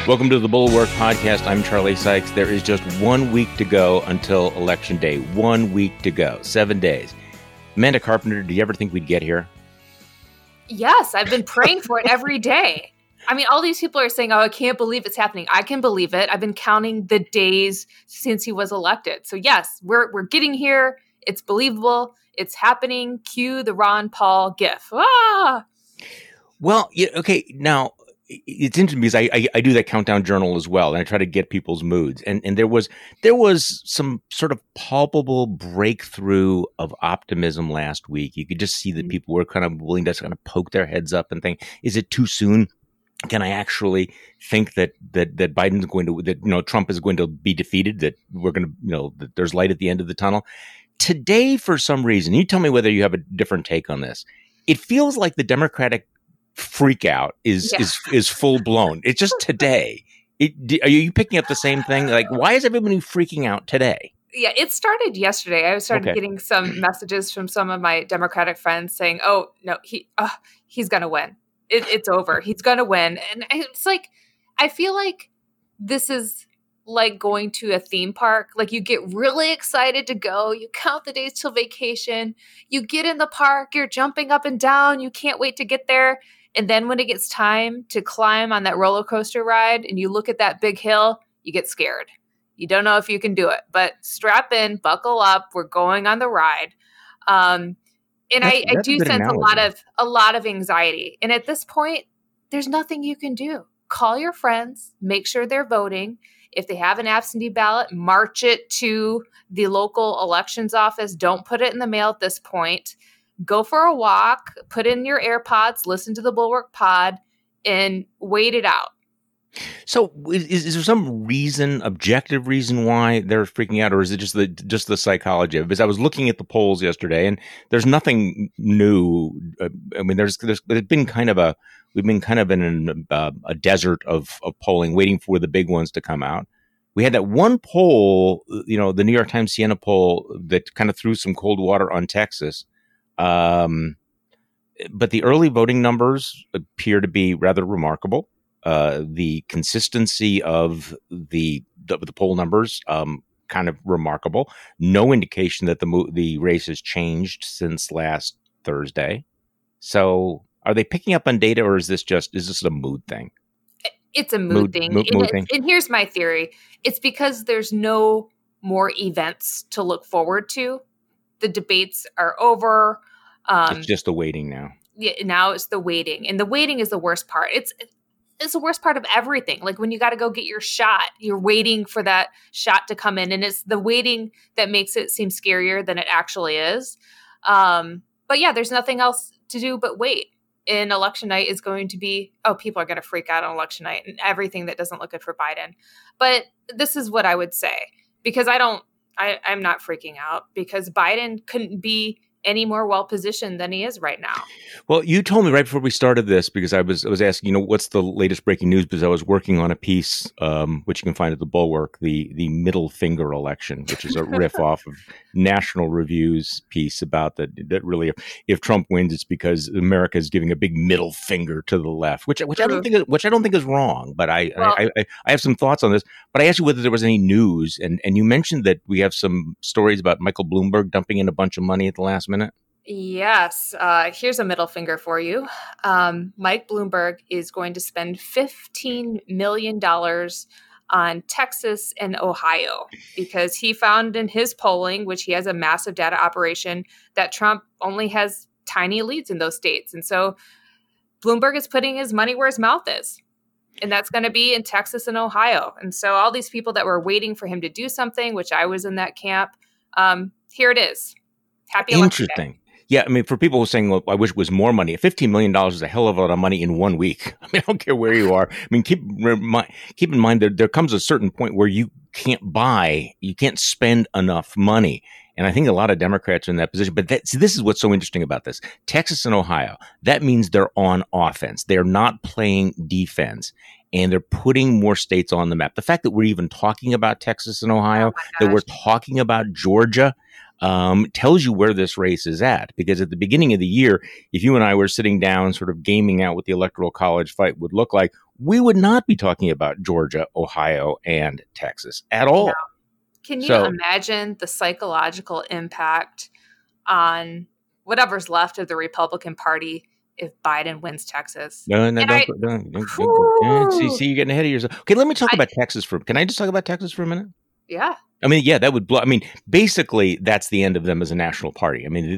Welcome to the Bulwark Podcast. I'm Charlie Sykes. There is just 1 week to go until Election Day. 1 week to go. 7 days. Amanda Carpenter, do you ever think we'd get here? Yes, I've been praying for it every day. I mean, all these people are saying, oh, I can't believe it's happening. I can believe it. I've been counting the days since he was elected. So yes, we're getting here. It's believable. It's happening. Cue the Ron Paul gif. Ah! Well, yeah, okay. Now, it's interesting because I do that countdown journal as well, and I try to get people's moods. And there was some sort of palpable breakthrough of optimism last week. You could just see that people were kind of willing to kind of poke their heads up and think, is it too soon? Can I actually think that Biden's going to, that Trump is going to be defeated, that we're going to, that there's light at the end of the tunnel? Today, for some reason, you tell me whether you have a different take on this. It feels like the Democratic freak out is full blown. It's just today. Are you picking up the same thing? Like, why is everybody freaking out today? Yeah, it started yesterday. I started getting some messages from some of my Democratic friends saying, "Oh no, he's gonna win. It's over. He's gonna win." And it's like, I feel like this is like going to a theme park. Like, you get really excited to go. You count the days till vacation. You get in the park. You're jumping up and down. You can't wait to get there. And then when it gets time to climb on that roller coaster ride and you look at that big hill, you get scared. You don't know if you can do it, but strap in, buckle up. We're going on the ride. And I do sense a lot of anxiety. And at this point, there's nothing you can do. Call your friends, make sure they're voting. If they have an absentee ballot, march it to the local elections office. Don't put it in the mail at this point. Go for a walk, put in your AirPods, listen to the Bulwark Pod, and wait it out. So is there some reason, objective reason why they're freaking out, or is it just the psychology of it? Because I was looking at the polls yesterday, and there's nothing new. I mean, there's been we've been kind of in a desert of polling, waiting for the big ones to come out. We had that one poll, the New York Times Siena poll, that kind of threw some cold water on Texas. But the early voting numbers appear to be rather remarkable. The consistency of the poll numbers, kind of remarkable. No indication that the race has changed since last Thursday. So, are they picking up on data, or is this a mood thing? It's a mood thing. Mood thing. And here's my theory: it's because there's no more events to look forward to. The debates are over. It's just the waiting now. Yeah, now it's the waiting. And the waiting is the worst part. It's the worst part of everything. Like, when you got to go get your shot, you're waiting for that shot to come in. And it's the waiting that makes it seem scarier than it actually is. But yeah, there's nothing else to do but wait. And election night is going to be, people are going to freak out on election night and everything that doesn't look good for Biden. But this is what I would say, because I'm not freaking out, because Biden couldn't be any more well-positioned than he is right now. Well, you told me right before we started this, because I was asking, what's the latest breaking news? Because I was working on a piece, which you can find at the Bulwark, the middle finger election, which is a riff off of National Review's piece about that really, if Trump wins, it's because America is giving a big middle finger to the left, which I don't think is wrong. But I have some thoughts on this. But I asked you whether there was any news, and you mentioned that we have some stories about Michael Bloomberg dumping in a bunch of money at the last minute. Yes. Here's a middle finger for you. Mike Bloomberg is going to spend $15 million on Texas and Ohio, because he found in his polling, which he has a massive data operation, that Trump only has tiny leads in those states. And so Bloomberg is putting his money where his mouth is. And that's going to be in Texas and Ohio. And so all these people that were waiting for him to do something, which I was in that camp, here it is. Happy election day. Yeah, I mean, for people who are saying, well, I wish it was more money, $15 million is a hell of a lot of money in 1 week. I mean, I don't care where you are. I mean, keep in mind that there comes a certain point where you can't spend enough money. And I think a lot of Democrats are in that position. But this is what's so interesting about this. Texas and Ohio, that means they're on offense. They're not playing defense. And they're putting more states on the map. The fact that we're even talking about Texas and Ohio, that we're talking about Georgia, tells you where this race is at. Because at the beginning of the year, if you and I were sitting down sort of gaming out what the Electoral College fight would look like, we would not be talking about Georgia, Ohio, and Texas at all. No. Can you imagine the psychological impact on whatever's left of the Republican Party if Biden wins Texas? No, see, you're getting ahead of yourself. Okay, let me talk about Texas can I just talk about Texas for a minute? Yeah. I mean, yeah, that would blow. I mean, basically, that's the end of them as a national party. I mean,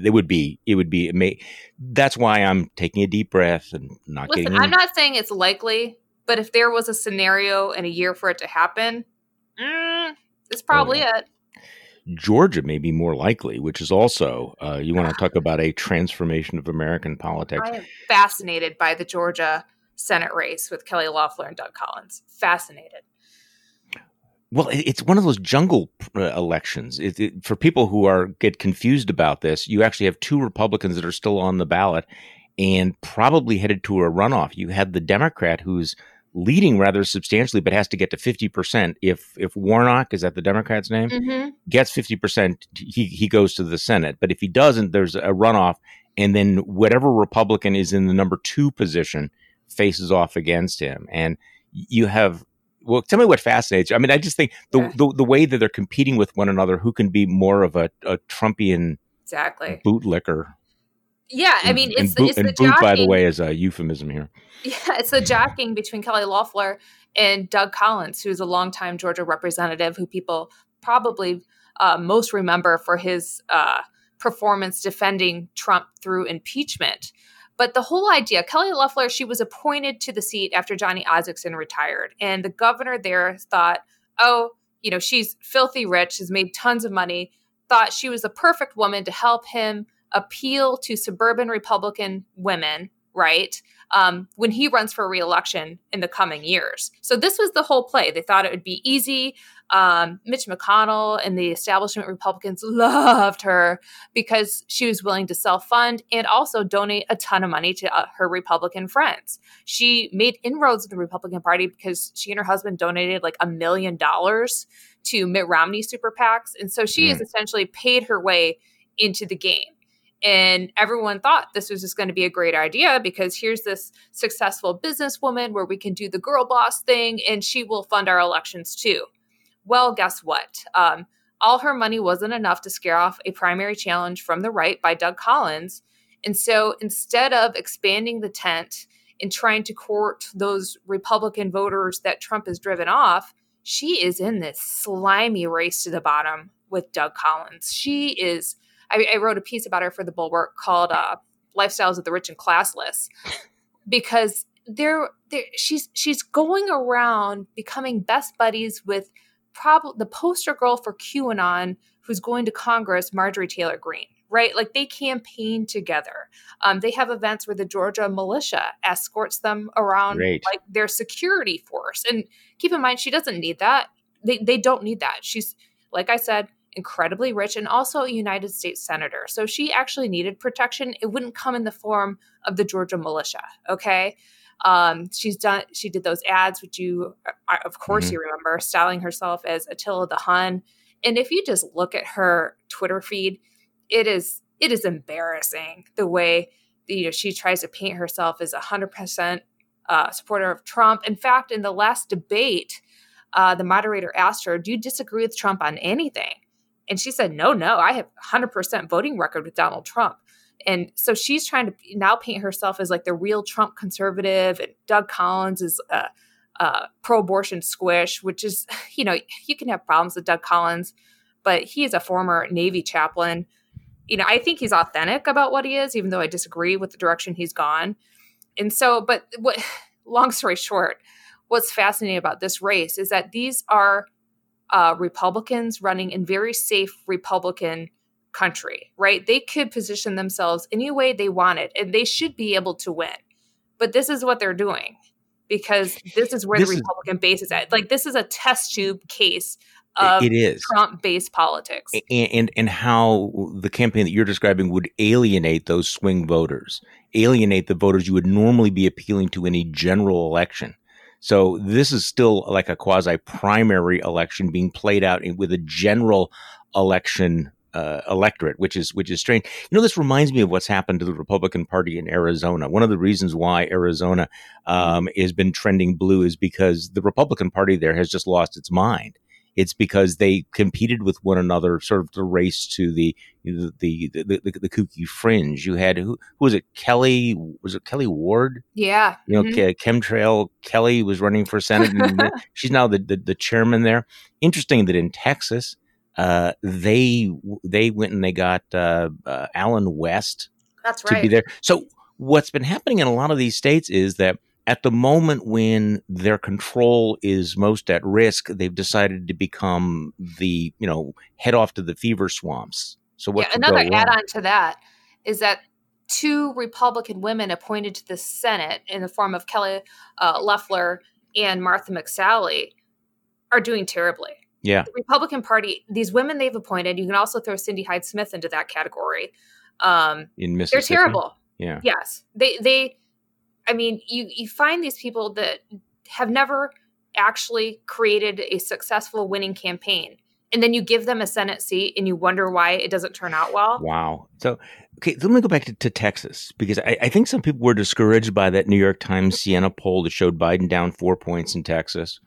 that's why I'm taking a deep breath and not getting. I'm not saying it's likely, but if there was a scenario in a year for it to happen, it's probably it. Georgia may be more likely, which is also, you want to talk about a transformation of American politics. I am fascinated by the Georgia Senate race with Kelly Loeffler and Doug Collins. Fascinated. Well, it's one of those jungle elections. For people who get confused about this, you actually have two Republicans that are still on the ballot and probably headed to a runoff. You had the Democrat who's leading rather substantially, but has to get to 50%. If Warnock, is that the Democrat's name, gets 50%, he goes to the Senate. But if he doesn't, there's a runoff, and then whatever Republican is in the number 2 position faces off against him. And you have. Well, tell me what fascinates you. I mean, I just think the way that they're competing with one another, who can be more of a Trumpian bootlicker. Yeah, I mean, it's the boot, jockeying, by the way, is a euphemism here. Yeah, it's the jockeying between Kelly Loeffler and Doug Collins, who's a longtime Georgia representative who people probably most remember for his performance defending Trump through impeachment. But the whole idea, Kelly Loeffler, she was appointed to the seat after Johnny Isakson retired. And the governor there thought, she's filthy rich, has made tons of money, thought she was the perfect woman to help him appeal to suburban Republican women, right? When he runs for re-election in the coming years. So this was the whole play. They thought it would be easy. Mitch McConnell and the establishment Republicans loved her because she was willing to self-fund and also donate a ton of money to her Republican friends. She made inroads in the Republican Party because she and her husband donated like $1 million to Mitt Romney super PACs. And so she has essentially paid her way into the game. And everyone thought this was just going to be a great idea because here's this successful businesswoman where we can do the girl boss thing and she will fund our elections too. Well, guess what? All her money wasn't enough to scare off a primary challenge from the right by Doug Collins. And so instead of expanding the tent and trying to court those Republican voters that Trump has driven off, she is in this slimy race to the bottom with Doug Collins. She is... I wrote a piece about her for the Bulwark called "Lifestyles of the Rich and Classless," because she's going around becoming best buddies with the poster girl for QAnon, who's going to Congress, Marjorie Taylor Greene. Right, like they campaign together. They have events where the Georgia militia escorts them around like their security force. And keep in mind, she doesn't need that. They don't need that. She's, like I said, incredibly rich and also a United States senator. So she actually needed protection. It wouldn't come in the form of the Georgia militia. Okay. She did those ads, which you remember, styling herself as Attila the Hun. And if you just look at her Twitter feed, it is embarrassing the way she tries to paint herself as 100% supporter of Trump. In fact, in the last debate, the moderator asked her, "Do you disagree with Trump on anything?" And she said, no, I have 100% voting record with Donald Trump. And so she's trying to now paint herself as like the real Trump conservative, and Doug Collins is a pro-abortion squish, which is, you can have problems with Doug Collins, but he is a former Navy chaplain. I think he's authentic about what he is, even though I disagree with the direction he's gone. And so, long story short, what's fascinating about this race is that these are Republicans running in very safe Republican country, right? They could position themselves any way they wanted, and they should be able to win. But this is what they're doing because this is where the Republican base is at. Like, this is a test tube case of Trump-based politics. And how the campaign that you're describing would alienate those swing voters, alienate the voters you would normally be appealing to in a general election. So this is still like a quasi-primary election being played out with a general election electorate, which is strange. This reminds me of what's happened to the Republican Party in Arizona. One of the reasons why Arizona has been trending blue is because the Republican Party there has just lost its mind. It's because they competed with one another, sort of the race to the kooky fringe. You had who was it? Kelly? Was it Kelly Ward? Yeah, Chemtrail Kelly was running for Senate, and she's now the chairman there. Interesting that in Texas, they went and they got Allen West. That's right. To be there. So what's been happening in a lot of these states is that at the moment when their control is most at risk, they've decided to become the, head off to the fever swamps. So what? Another add-on to that is that 2 Republican women appointed to the Senate in the form of Kelly Loeffler and Martha McSally are doing terribly. Yeah. The Republican Party, these women they've appointed, you can also throw Cindy Hyde-Smith into that category. In Mississippi? They're terrible. Yeah. Yes. You find these people that have never actually created a successful winning campaign, and then you give them a Senate seat and you wonder why it doesn't turn out well. Wow. So, okay, let me go back to Texas, because I think some people were discouraged by that New York Times Siena poll that showed Biden down 4 points in Texas.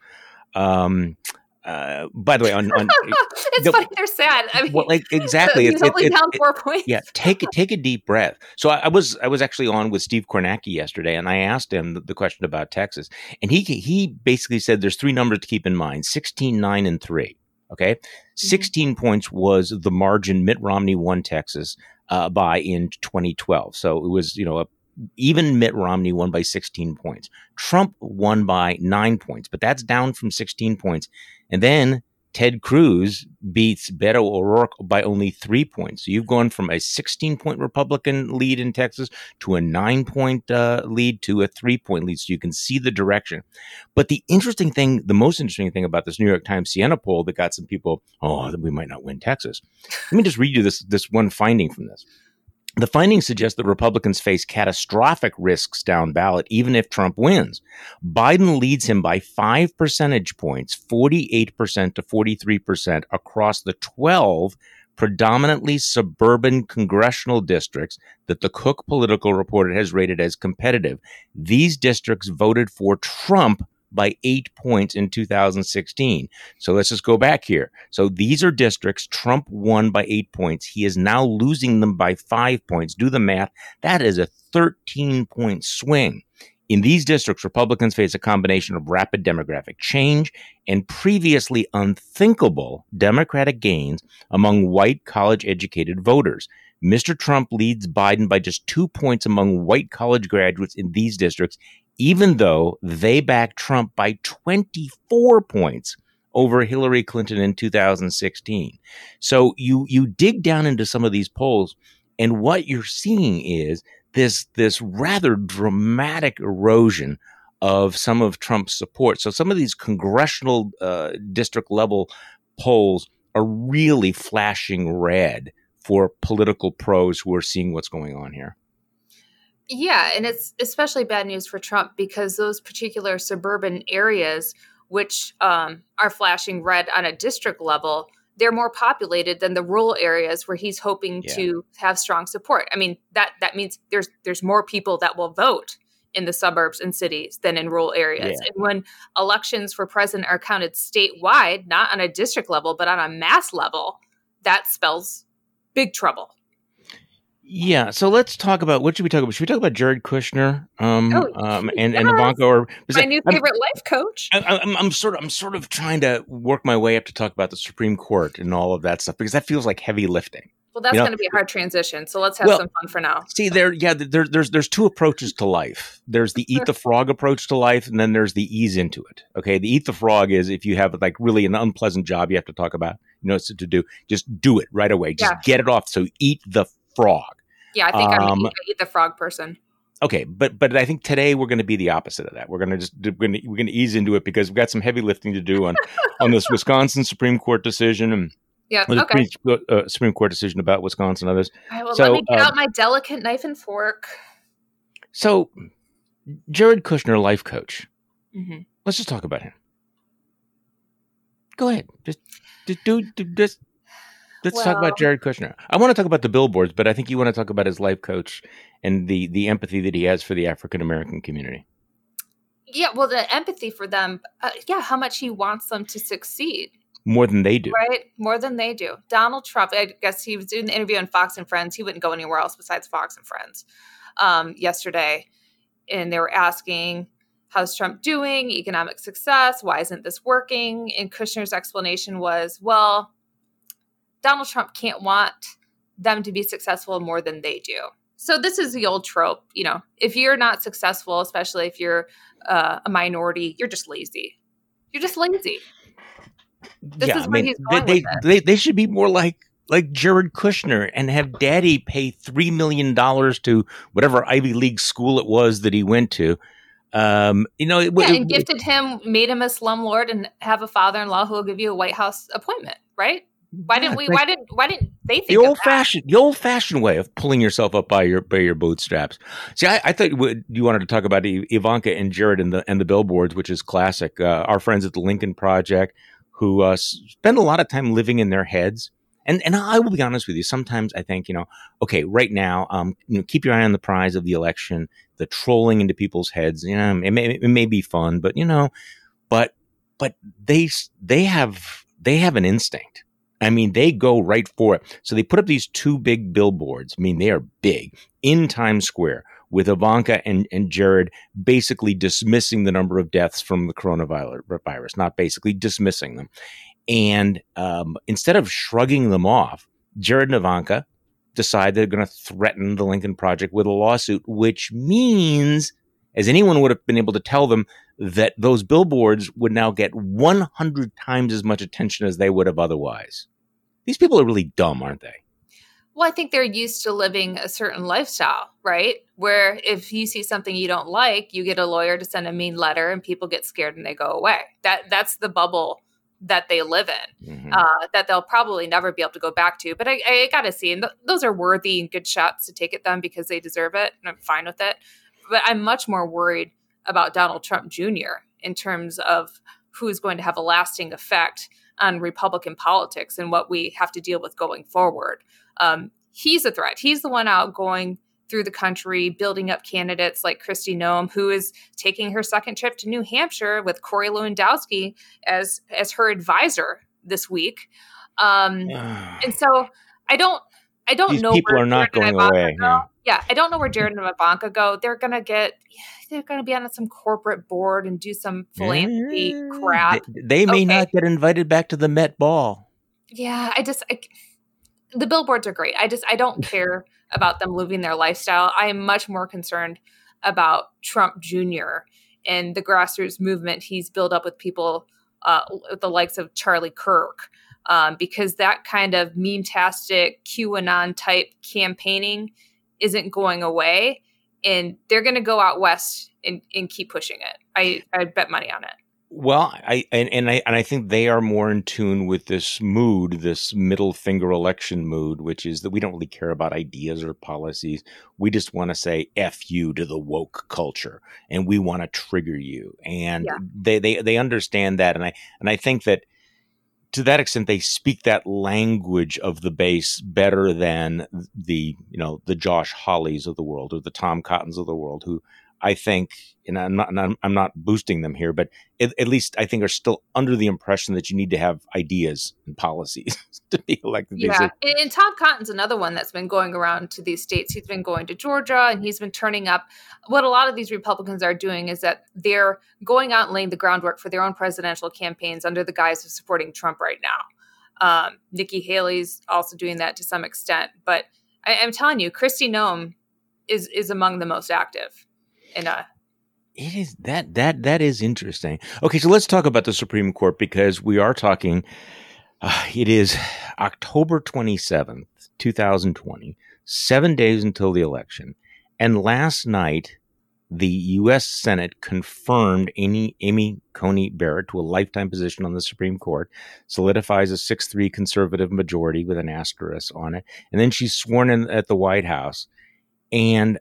By the way, on it's funny, they're sad. I mean, exactly. He's only down 4 points. Yeah, take a deep breath. So I was actually on with Steve Kornacki yesterday, and I asked him the question about Texas, and he basically said there's 3 numbers to keep in mind: 16, 9, and 3. Okay, 16 points was the margin Mitt Romney won Texas by in 2012. So it was even Mitt Romney won by 16 points. Trump won by 9 points, but that's down from 16 points. And then Ted Cruz beats Beto O'Rourke by only 3 points. So you've gone from a 16-point Republican lead in Texas to a 9-point lead to a 3-point lead. So you can see the direction. But the most interesting thing about this New York Times Siena poll that got some people, we might not win Texas. Let me just read you this one finding from this. The findings suggest that Republicans face catastrophic risks down ballot, even if Trump wins. Biden leads him by 5 percentage points, 48% to 43%, across the 12 predominantly suburban congressional districts that the Cook Political Reporter has rated as competitive. These districts voted for Trump by 8 points in 2016. So let's just go back here. So these are districts Trump won by 8 points. He is now losing them by 5 points. Do the math. That is a 13-point swing. In these districts, Republicans face a combination of rapid demographic change and previously unthinkable Democratic gains among white college-educated voters. Mr. Trump leads Biden by just 2 points among white college graduates in these districts, even though they backed Trump by 24 points over Hillary Clinton in 2016. So you dig down into some of these polls, and what you're seeing is this rather dramatic erosion of some of Trump's support. So some of these congressional district level polls are really flashing red for political pros who are seeing what's going on here. Yeah, and it's especially bad news for Trump because those particular suburban areas, which are flashing red on a district level, they're more populated than the rural areas where he's hoping to have strong support. I mean, that means there's more people that will vote in the suburbs and cities than in rural areas. Yeah. And when elections for president are counted statewide, not on a district level, but on a mass level, that spells big trouble. Yeah, so let's talk about, what should we talk about? Should we talk about Jared Kushner and Ivanka? Or my new favorite life coach. I'm sort of trying to work my way up to talk about the Supreme Court and all of that stuff, because that feels like heavy lifting. Well, that's going to be a hard transition. So let's have some fun for now. See, there's 2 approaches to life. There's the eat the frog approach to life, and then there's the ease into it. Okay, the eat the frog is if you have like really an unpleasant job you have to talk about, to do, just do it right away. Just get it off. So eat the frog. Yeah, I think I'm an eat the frog person. Okay, but I think today we're going to be the opposite of that. We're going to ease into it because we've got some heavy lifting to do on this Wisconsin Supreme Court decision and Supreme Court decision about Wisconsin and others. All right, well, let me get out my delicate knife and fork. So, Jared Kushner, life coach. Mm-hmm. Let's just talk about him. Go ahead. Just Let's talk about Jared Kushner. I want to talk about the billboards, but I think you want to talk about his life coach and the empathy that he has for the African American community. Yeah, well, the empathy for them, how much he wants them to succeed. More than they do. Right? More than they do. Donald Trump, I guess he was doing the interview on Fox and Friends. He wouldn't go anywhere else besides Fox and Friends yesterday. And they were asking, how's Trump doing? Economic success? Why isn't this working? And Kushner's explanation was, well, Donald Trump can't want them to be successful more than they do. So this is the old trope, if you're not successful, especially if you're a minority, you're just lazy. You're just lazy. This is where he's going with it. They should be more like Jared Kushner and have daddy pay $3 million to whatever Ivy League school it was that he went to. And gifted him, made him a slumlord, and have a father-in-law who will give you a White House appointment, right? Why didn't they think the old-fashioned way of pulling yourself up by your bootstraps? See, I thought you wanted to talk about Ivanka and Jared and the billboards, which is classic. Our friends at the Lincoln Project, who spend a lot of time living in their heads. And I will be honest with you. Sometimes I think, okay, right now, keep your eye on the prize of the election, the trolling into people's heads. It may be fun, but but they have an instinct. I mean, they go right for it. So they put up these two big billboards. I mean, they are big in Times Square with Ivanka and Jared basically dismissing the number of deaths from the coronavirus, not basically dismissing them. And instead of shrugging them off, Jared and Ivanka decide they're going to threaten the Lincoln Project with a lawsuit, which means, as anyone would have been able to tell them, that those billboards would now get 100 times as much attention as they would have otherwise. These people are really dumb, aren't they? Well, I think they're used to living a certain lifestyle, right? Where if you see something you don't like, you get a lawyer to send a mean letter and people get scared and they go away. That's the bubble that they live in, that they'll probably never be able to go back to. But I got to see, and those are worthy and good shots to take at them because they deserve it, and I'm fine with it. But I'm much more worried about Donald Trump Jr. in terms of who's going to have a lasting effect on Republican politics and what we have to deal with going forward. He's a threat. He's the one out going through the country, building up candidates like Kristi Noem, who is taking her second trip to New Hampshire with Corey Lewandowski as her advisor this week. And so I don't These know. People are not going away. Yeah, I don't know where Jared and Ivanka go. They're going to be on some corporate board and do some philanthropy crap. They may not get invited back to the Met Ball. Yeah, the billboards are great. I don't care about them living their lifestyle. I am much more concerned about Trump Jr. and the grassroots movement he's built up with people, the likes of Charlie Kirk, because that kind of meme-tastic QAnon type campaigning isn't going away, and they're going to go out west and keep pushing it. I bet money on it. Well, I think they are more in tune with this mood, this middle finger election mood, which is that we don't really care about ideas or policies. We just want to say F you to the woke culture, and we want to trigger you. And they understand that, and I think that to that extent they speak that language of the base better than the Josh Hawleys of the world or the Tom Cottons of the world, who I think, and I'm not boosting them here, but at least I think are still under the impression that you need to have ideas and policies to be elected. Yeah, and Tom Cotton's another one that's been going around to these states. He's been going to Georgia, and he's been turning up. What a lot of these Republicans are doing is that they're going out and laying the groundwork for their own presidential campaigns under the guise of supporting Trump right now. Nikki Haley's also doing that to some extent. But I'm telling you, Kristi Noem is among the most active. It is that is interesting. Okay, so let's talk about the Supreme Court, because we are talking. It is October 27th, 2020, 7 days until the election, and last night the U.S. Senate confirmed Amy Coney Barrett to a lifetime position on the Supreme Court, solidifies a 6-3 conservative majority with an asterisk on it, and then she's sworn in at the White House, and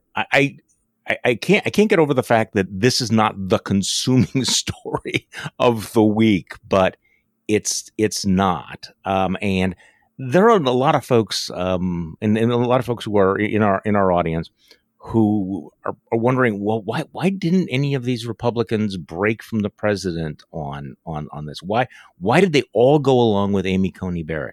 I can't get over the fact that this is not the consuming story of the week, but it's not. And there are a lot of folks, and a lot of folks who are in our audience who are wondering, well, why didn't any of these Republicans break from the president on this? Why did they all go along with Amy Coney Barrett?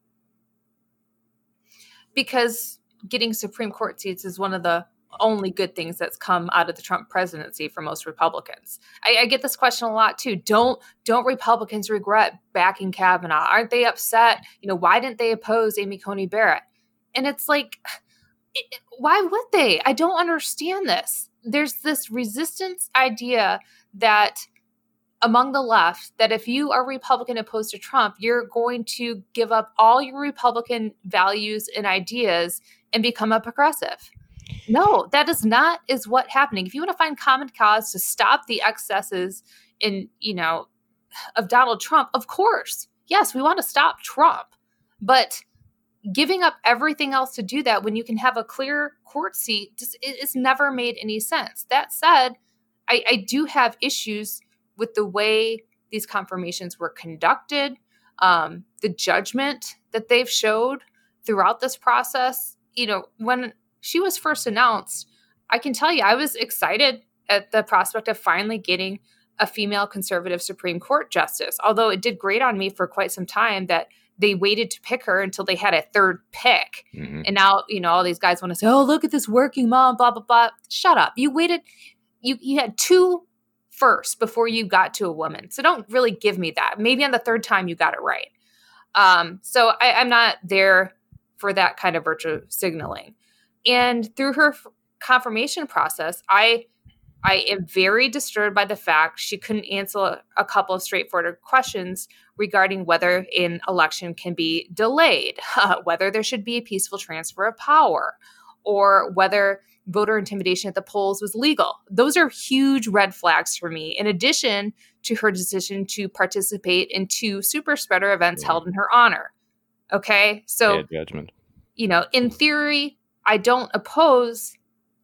Because getting Supreme Court seats is one of the only good things that's come out of the Trump presidency for most Republicans. I get this question a lot too. Don't Republicans regret backing Kavanaugh? Aren't they upset? Why didn't they oppose Amy Coney Barrett? And it's like, why would they? I don't understand this. There's this resistance idea that among the left, that if you are Republican opposed to Trump, you're going to give up all your Republican values and ideas and become a progressive. No, that is what's happening. If you want to find common cause to stop the excesses of Donald Trump, of course, yes, we want to stop Trump, but giving up everything else to do that when you can have a clear court seat, it's never made any sense. That said, I do have issues with the way these confirmations were conducted, the judgment that they've showed throughout this process. When she was first announced, I can tell you, I was excited at the prospect of finally getting a female conservative Supreme Court justice, although it did grate on me for quite some time that they waited to pick her until they had a third pick. Mm-hmm. And now, all these guys want to say, oh, look at this working mom, blah, blah, blah. Shut up. You waited. You had two first before you got to a woman. So don't really give me that. Maybe on the third time you got it right. So I'm not there for that kind of virtue signaling. And through her confirmation process, I am very disturbed by the fact she couldn't answer a couple of straightforward questions regarding whether an election can be delayed, whether there should be a peaceful transfer of power, or whether voter intimidation at the polls was legal. Those are huge red flags for me, in addition to her decision to participate in 2 super spreader events held in her honor. Okay? So, bad judgment. In theory, I don't oppose,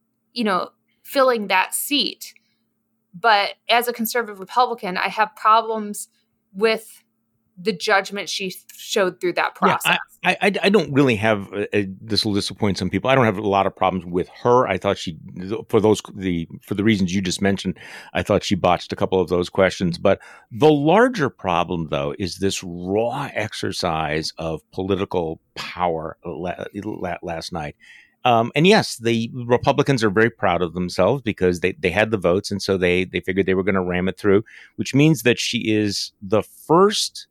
filling that seat. But as a conservative Republican, I have problems with the judgment she showed through that process. Yeah, I don't really have, this will disappoint some people, I don't have a lot of problems with her. I thought for the reasons you just mentioned, I thought she botched a couple of those questions. But the larger problem, though, is this raw exercise of political power last night. And yes, the Republicans are very proud of themselves because they had the votes, and so they figured they were going to ram it through, which means that she is the first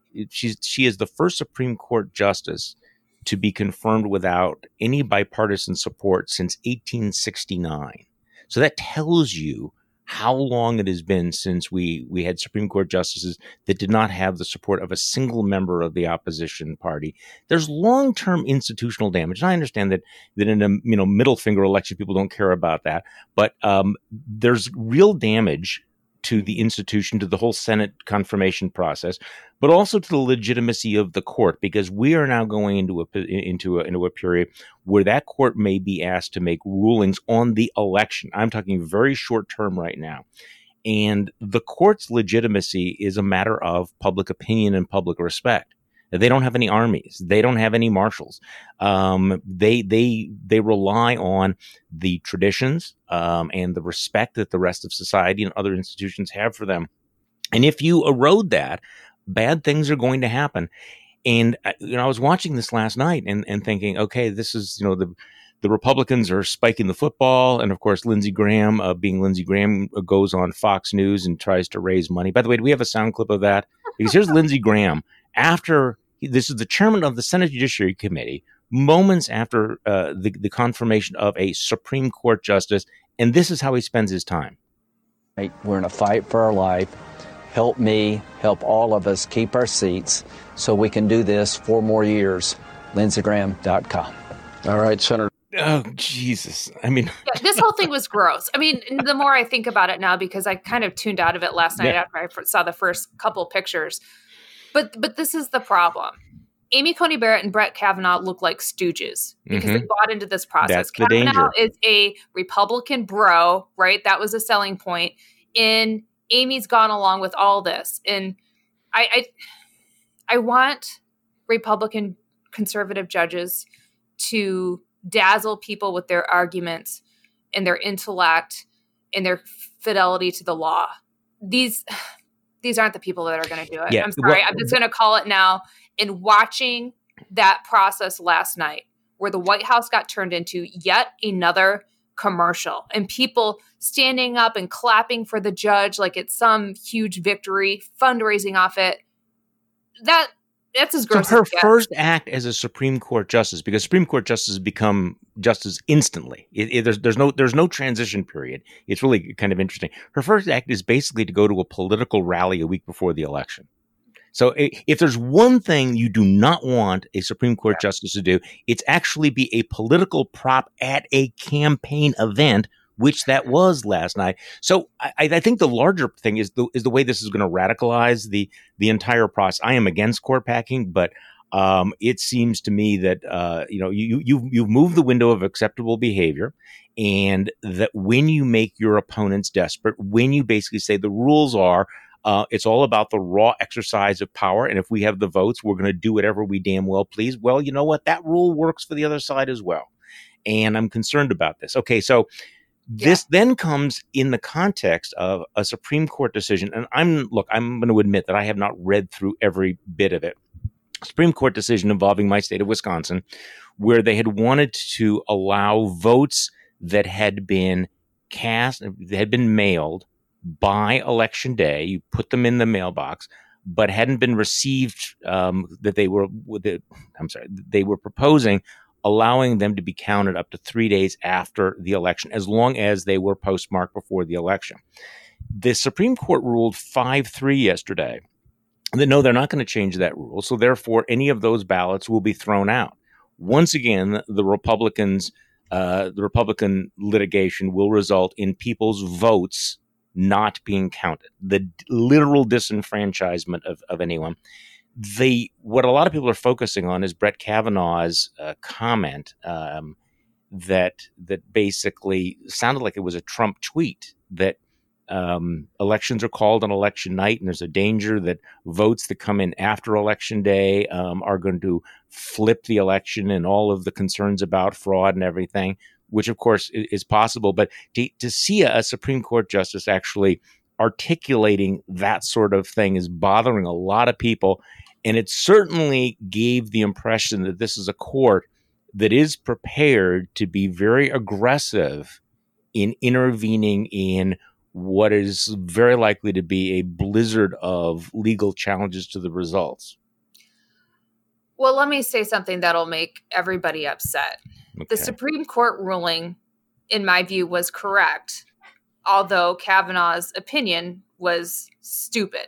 Supreme Court justice to be confirmed without any bipartisan support since 1869. So that tells you how long it has been since we had Supreme Court justices that did not have the support of a single member of the opposition party. There's long-term institutional damage. And I understand that in a middle finger election, people don't care about that. But there's real damage to the institution, to the whole Senate confirmation process, but also to the legitimacy of the court, because we are now going into a period where that court may be asked to make rulings on the election. I'm talking very short term right now. And the court's legitimacy is a matter of public opinion and public respect. They don't have any armies. They don't have any marshals. They rely on the traditions and the respect that the rest of society and other institutions have for them. And if you erode that, bad things are going to happen. And I was watching this last night and thinking, okay, this is the Republicans are spiking the football, and of course Lindsey Graham, being Lindsey Graham, goes on Fox News and tries to raise money. By the way, do we have a sound clip of that? Because here's Lindsey Graham. This is the chairman of the Senate Judiciary Committee, moments after the confirmation of a Supreme Court justice, and this is how he spends his time. We're in a fight for our life. Help me, help all of us keep our seats so we can do this 4 more years. LindseyGraham.com. All right, Senator. Oh, Jesus. I mean, this whole thing was gross. I mean, the more I think about it now, because I kind of tuned out of it last night after I saw the first couple pictures. But this is the problem. Amy Coney Barrett and Brett Kavanaugh look like stooges because they bought into this process. That's Kavanaugh is a Republican bro, right? That was a selling point. And Amy's gone along with all this. And I want Republican conservative judges to dazzle people with their arguments and their intellect and their fidelity to the law. These aren't the people that are going to do it. Yeah, I'm sorry. I'm just going to call it now. In watching that process last night, where the White House got turned into yet another commercial and people standing up and clapping for the judge like it's some huge victory, fundraising off it, that's as gross. So her as it first act as a Supreme Court justice, because Supreme Court justices become justice instantly. There's no transition period. It's really kind of interesting. Her first act is basically to go to a political rally a week before the election. So if there's one thing you do not want a Supreme Court justice to do, it's actually be a political prop at a campaign event, which that was last night. So I think the larger thing is the way this is going to radicalize the entire process. I am against court packing, but it seems to me that you've moved the window of acceptable behavior, and that when you make your opponents desperate, when you basically say the rules are it's all about the raw exercise of power, and if we have the votes, we're going to do whatever we damn well please. Well, you know what? That rule works for the other side as well, and I'm concerned about this. Okay, so. This then comes in the context of a Supreme Court decision. And I'm going to admit that I have not read through every bit of it. Supreme Court decision involving my state of Wisconsin, where they had wanted to allow votes that had been cast, that had been mailed by Election Day. You put them in the mailbox, but hadn't been received, they were proposing allowing them to be counted up to 3 days after the election, as long as they were postmarked before the election. The Supreme Court ruled 5-3 yesterday that no, they're not going to change that rule. So therefore, any of those ballots will be thrown out. Once again, the Republican litigation will result in people's votes not being counted, the literal disenfranchisement of anyone. What a lot of people are focusing on is Brett Kavanaugh's comment that basically sounded like it was a Trump tweet, that elections are called on election night, and there's a danger that votes that come in after Election Day are going to flip the election, and all of the concerns about fraud and everything, which of course is possible. But to see a Supreme Court justice actually articulating that sort of thing is bothering a lot of people. And it certainly gave the impression that this is a court that is prepared to be very aggressive in intervening in what is very likely to be a blizzard of legal challenges to the results. Well, let me say something that'll make everybody upset. Okay. The Supreme Court ruling, in my view, was correct, although Kavanaugh's opinion was stupid.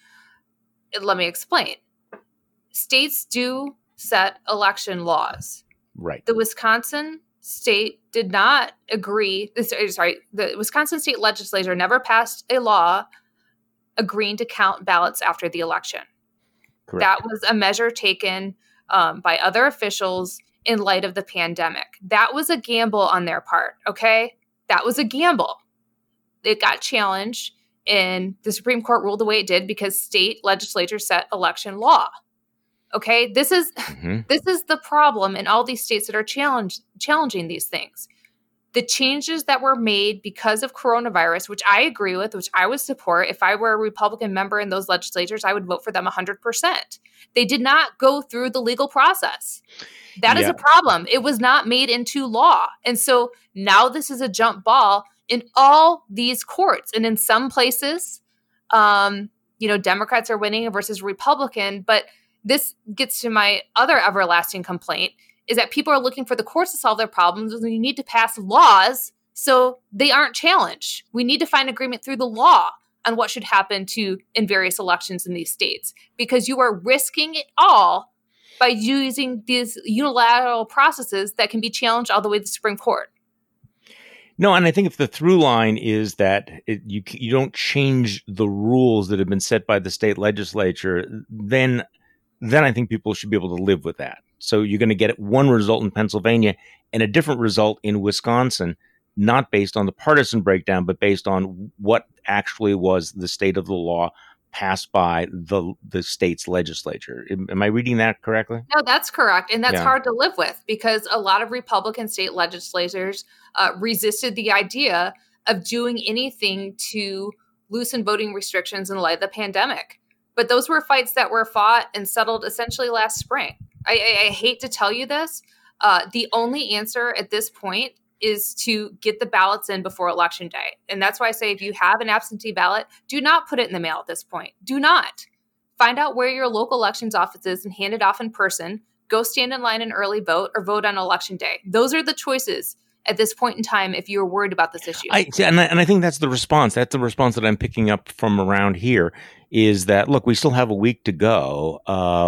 Let me explain. States do set election laws. Right. The Wisconsin state did not agree. The Wisconsin state legislature never passed a law agreeing to count ballots after the election. Correct. That was a measure taken by other officials in light of the pandemic. That was a gamble on their part. Okay. That was a gamble. It got challenged, and the Supreme Court ruled the way it did because state legislatures set election law. Okay, this is the problem in all these states that are challenging these things. The changes that were made because of coronavirus, which I agree with, which I would support. If I were a Republican member in those legislatures, I would vote for them 100%. They did not go through the legal process. That is a problem. It was not made into law. And so now this is a jump ball in all these courts. And in some places, Democrats are winning versus Republican, but this gets to my other everlasting complaint, is that people are looking for the courts to solve their problems, and you need to pass laws so they aren't challenged. We need to find agreement through the law on what should happen in various elections in these states, because you are risking it all by using these unilateral processes that can be challenged all the way to the Supreme Court. No, and I think if the through line is that you don't change the rules that have been set by the state legislature, then I think people should be able to live with that. So you're going to get one result in Pennsylvania and a different result in Wisconsin, not based on the partisan breakdown, but based on what actually was the state of the law passed by the state's legislature. Am I reading that correctly? No, that's correct. And that's hard to live with because a lot of Republican state legislators resisted the idea of doing anything to loosen voting restrictions in light of the pandemic. But those were fights that were fought and settled essentially last spring. I hate to tell you this. The only answer at this point is to get the ballots in before Election Day. And that's why I say if you have an absentee ballot, do not put it in the mail at this point. Do not. Find out where your local elections office is and hand it off in person. Go stand in line and early vote or vote on Election Day. Those are the choices at this point in time if you're worried about this issue. And I think that's the response. That's the response that I'm picking up from around here is that, look, we still have a week to go.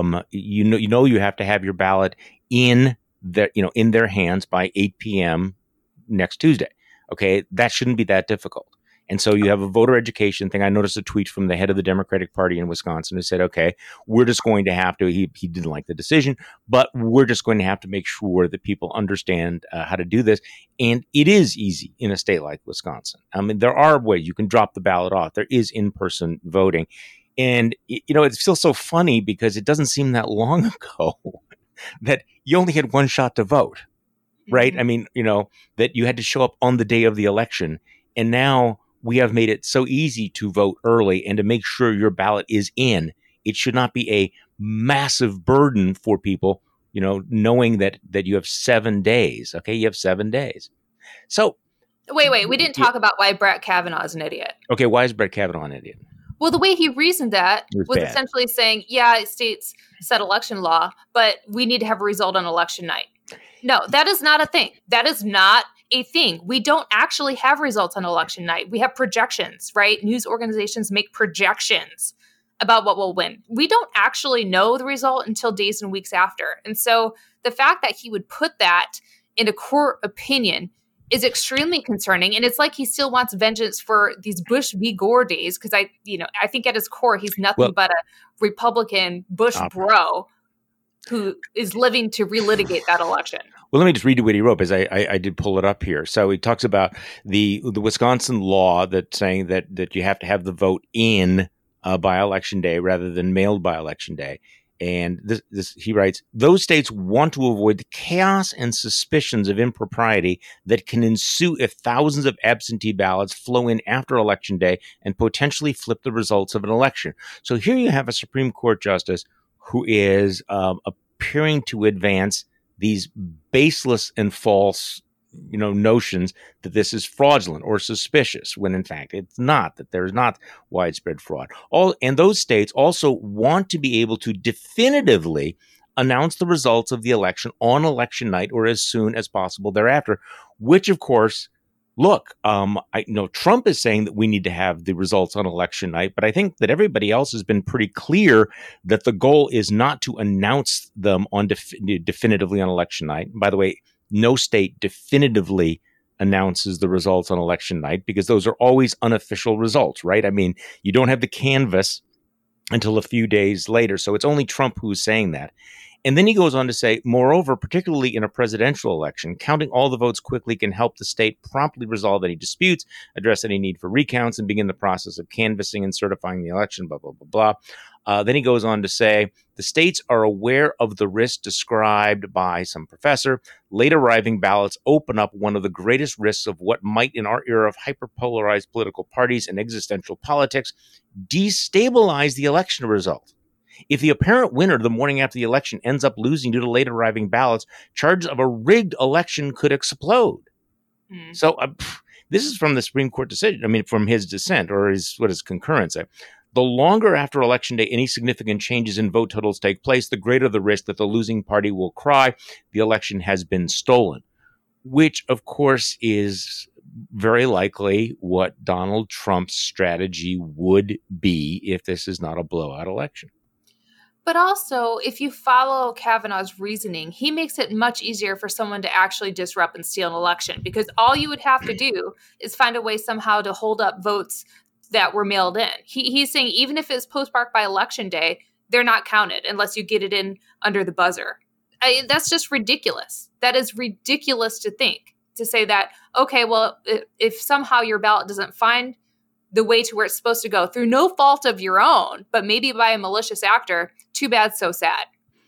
You have to have your ballot in their hands by 8 p.m. next Tuesday. Okay, that shouldn't be that difficult. And so you have a voter education thing. I noticed a tweet from the head of the Democratic Party in Wisconsin who said, okay, we're just going to have to, he didn't like the decision, but we're just going to have to make sure that people understand how to do this. And it is easy in a state like Wisconsin. I mean, there are ways you can drop the ballot off. There is in-person voting. And, it feels so funny because it doesn't seem that long ago that you only had one shot to vote, right? Mm-hmm. I mean, that you had to show up on the day of the election. And now we have made it so easy to vote early and to make sure your ballot is in. It should not be a massive burden for people, knowing that you have 7 days. Okay, you have 7 days. So wait, we didn't talk about why Brett Kavanaugh is an idiot. Okay, why is Brett Kavanaugh an idiot? Well, the way he reasoned that was essentially saying, states set election law, but we need to have a result on election night. No, that is not a thing. That is not a thing. We don't actually have results on election night. We have projections, right? News organizations make projections about what will win. We don't actually know the result until days and weeks after. And so the fact that he would put that in a court opinion is extremely concerning. And it's like he still wants vengeance for these Bush v. Gore days. Because I think at his core, he's nothing but a Republican Bush bro who is living to relitigate that election. Well, let me just read you what he wrote, because I did pull it up here. So he talks about the Wisconsin law that's saying that you have to have the vote in by Election Day rather than mailed by Election Day. And this he writes, those states want to avoid the chaos and suspicions of impropriety that can ensue if thousands of absentee ballots flow in after Election Day and potentially flip the results of an election. So here you have a Supreme Court justice who is appearing to advance these baseless and false, notions that this is fraudulent or suspicious, when in fact it's not, that there's not widespread fraud. And those states also want to be able to definitively announce the results of the election on election night or as soon as possible thereafter, which of course, look, I know Trump is saying that we need to have the results on election night, but I think that everybody else has been pretty clear that the goal is not to announce them on definitively on election night. By the way, no state definitively announces the results on election night because those are always unofficial results, right? I mean, you don't have the canvas until a few days later. So it's only Trump who's saying that. And then he goes on to say, moreover, particularly in a presidential election, counting all the votes quickly can help the state promptly resolve any disputes, address any need for recounts, and begin the process of canvassing and certifying the election, blah, blah, blah, blah. Then he goes on to say, the states are aware of the risk described by some professor. Late arriving ballots open up one of the greatest risks of what might, in our era of hyperpolarized political parties and existential politics, destabilize the election result. If the apparent winner the morning after the election ends up losing due to late arriving ballots, charges of a rigged election could explode. So this is from the Supreme Court decision. I mean, from his dissent or his concurrence. The longer after Election Day any significant changes in vote totals take place, the greater the risk that the losing party will cry the election has been stolen, which, of course, is very likely what Donald Trump's strategy would be if this is not a blowout election. But also, if you follow Kavanaugh's reasoning, he makes it much easier for someone to actually disrupt and steal an election, because all you would have to do is find a way somehow to hold up votes that were mailed in. He's saying even if it's postmarked by Election Day, they're not counted unless you get it in under the buzzer. That's just ridiculous. That is ridiculous to think, to say that, okay, well, if somehow your ballot doesn't find the way to where it's supposed to go through no fault of your own, but maybe by a malicious actor. Too bad, so sad.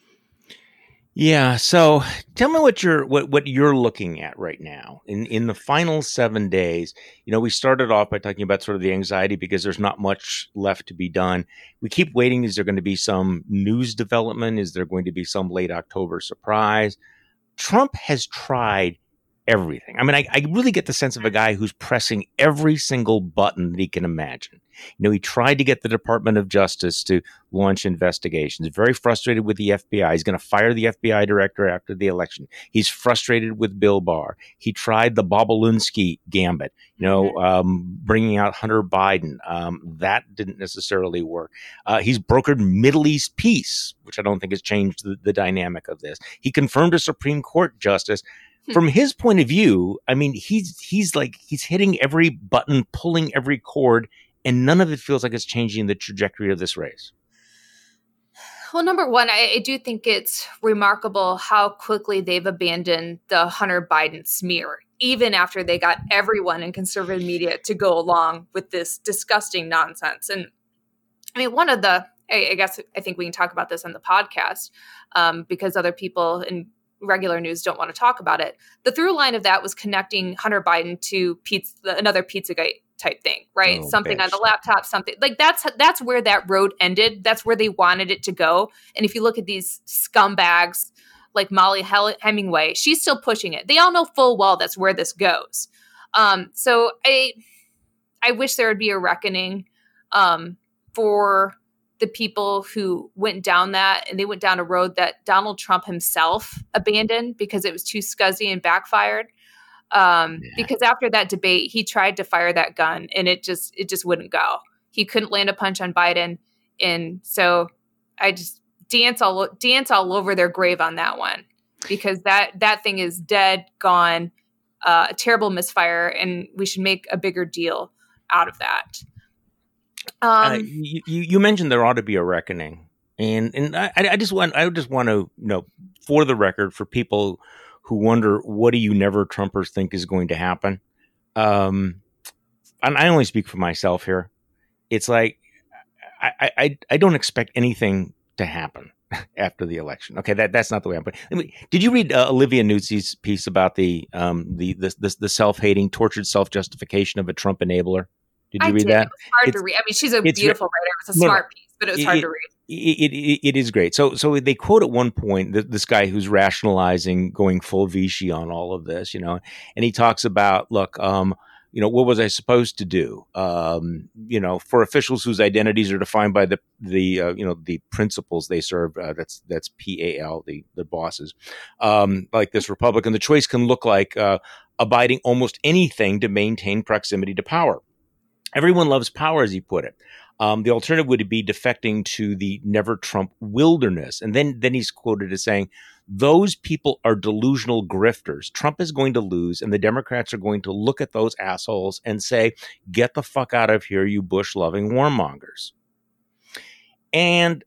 Yeah. So tell me what you're looking at right now in the final 7 days. We started off by talking about sort of the anxiety because there's not much left to be done. We keep waiting. Is there going to be some news development? Is there going to be some late October surprise? Trump has tried everything. I mean, I really get the sense of a guy who's pressing every single button that he can imagine. He tried to get the Department of Justice to launch investigations. Very frustrated with the FBI. He's going to fire the FBI director after the election. He's frustrated with Bill Barr. He tried the Bobulinski gambit, bringing out Hunter Biden. That didn't necessarily work. He's brokered Middle East peace, which I don't think has changed the dynamic of this. He confirmed a Supreme Court justice. From his point of view, I mean, he's hitting every button, pulling every cord, and none of it feels like it's changing the trajectory of this race. Well, number one, I do think it's remarkable how quickly they've abandoned the Hunter Biden smear, even after they got everyone in conservative media to go along with this disgusting nonsense. And I mean, I think we can talk about this on the podcast because other people in regular news don't want to talk about it. The through line of that was connecting Hunter Biden to another Pizzagate type thing, right? Something on the laptop, something like that's where that road ended. That's where they wanted it to go. And if you look at these scumbags like Molly Hemingway, she's still pushing it. They all know full well that's where this goes. So I wish there would be a reckoning for the people who went down that, and they went down a road that Donald Trump himself abandoned because it was too scuzzy and backfired. Because after that debate, he tried to fire that gun and it just wouldn't go. He couldn't land a punch on Biden. And so I just dance all over their grave on that one, because that thing is dead, gone, a terrible misfire, and we should make a bigger deal out of that. You mentioned there ought to be a reckoning, and I just want to for the record, for people who wonder what do you never Trumpers think is going to happen, and I only speak for myself here. It's like I don't expect anything to happen after the election. Okay, that's not the way I'm putting it. Did you read Olivia Nuzzi's piece about the self-hating, tortured self-justification of a Trump enabler? Did you read that? It was hard to read. I mean, she's a beautiful writer. It's a smart piece, but it was hard to read. It is great. So they quote at one point this guy who's rationalizing going full Vichy on all of this, and he talks about, look, what was I supposed to do? For officials whose identities are defined by the principles they serve, that's PAL, the bosses, like this Republican, the choice can look like abiding almost anything to maintain proximity to power. Everyone loves power, as he put it. The alternative would be defecting to the never Trump wilderness. And then he's quoted as saying, those people are delusional grifters. Trump is going to lose, and the Democrats are going to look at those assholes and say, get the fuck out of here, you Bush-loving warmongers. And,